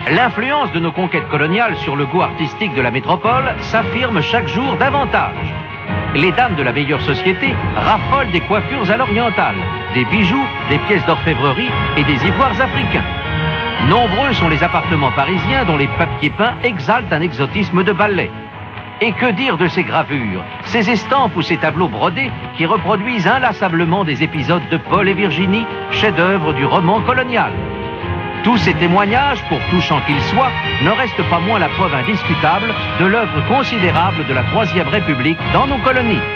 L'influence de nos conquêtes coloniales sur le goût artistique de la métropole s'affirme chaque jour davantage. Les dames de la meilleure société raffolent des coiffures à l'orientale, des bijoux, des pièces d'orfèvrerie et des ivoires africains. Nombreux sont les appartements parisiens dont les papiers peints exaltent un exotisme de ballet. Et que dire de ces gravures, ces estampes ou ces tableaux brodés qui reproduisent inlassablement des épisodes de Paul et Virginie, chefs-d'œuvre du roman colonial. Tous ces témoignages, pour touchants qu'ils soient, ne restent pas moins la preuve indiscutable de l'œuvre considérable de la Troisième République dans nos colonies.